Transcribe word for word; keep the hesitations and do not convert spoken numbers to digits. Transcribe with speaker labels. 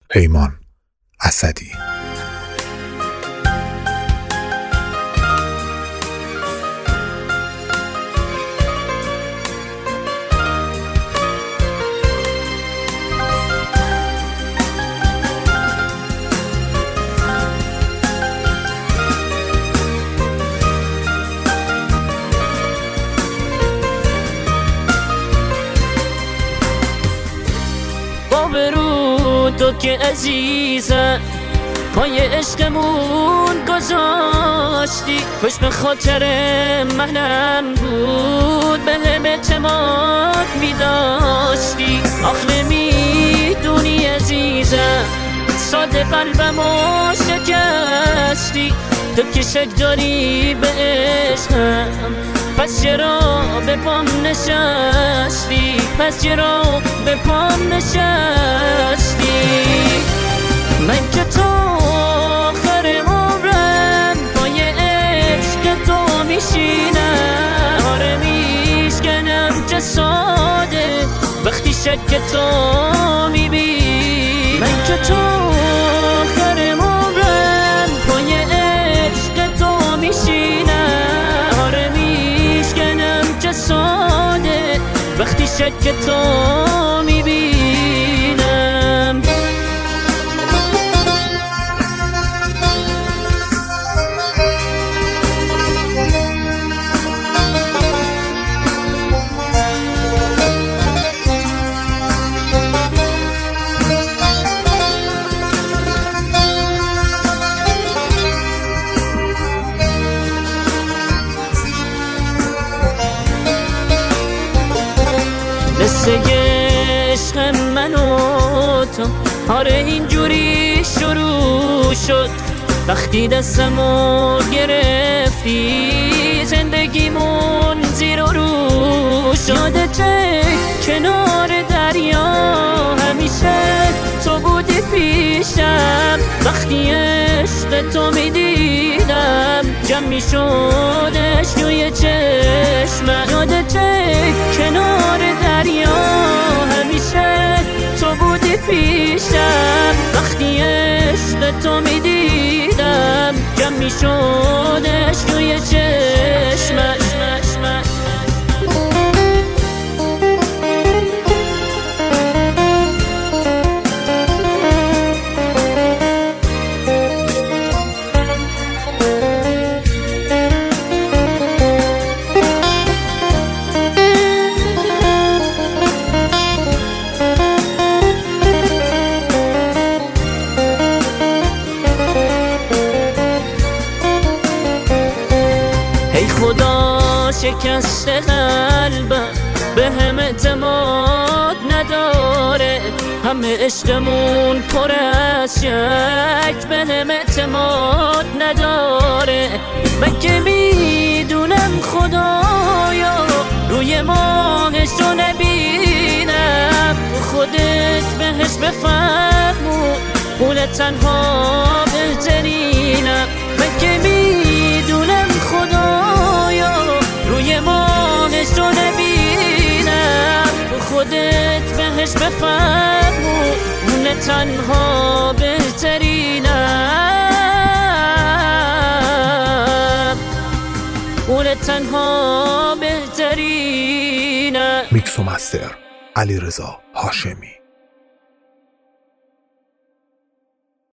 Speaker 1: پیمان اسدی.
Speaker 2: برو تو که عزیزم پای عشقمون گذاشتی، خوش به خاطر منم بود به هم اعتماد میداشتی. آخه میدونی عزیزم ساده قلبمو شکستی، تو که شک داری به عشقم پس چرا به پام نشستی، پس چرا به پام نشستی. من که تا آخر عمرم پای عشق تو میشینم، آره میشکنم چه ساده وقتی شک تو میبینم. من که تا آخر عمرم پای عشق تو میشینم، آره میشکنم چه ساده وقتی شک تو میبینم. قصه عشق من و تو آره اینجوری شروع شد وقتی دستمو گرفتی، زندگیمون زیر و رو شده. چه کنار دریا همیشه تو بودی پیشم، وقتی عشق تو میدیدم جمع میشد اشکوی چشمم. یاده چه کنار دریا همیشه تو بودی پیشم، وقتی عشق تو میدیدم جمع میشد اشکوی چشمم. ای خدا شکست قلبم به هم اعتماد نداره، همه عشقمون پر از شک به هم اعتماد نداره. من که میدونم خدایا روی ماهشو نبینم، خودت بهش بفرمون اون تنها بهترینم. من که میدونم خدایا روی ماهشو نبینم، خودت بهش بفرمون اون تنها بهترینم، اون تنها بهترینم.
Speaker 1: میکس و مستر علیرضا هاشمی.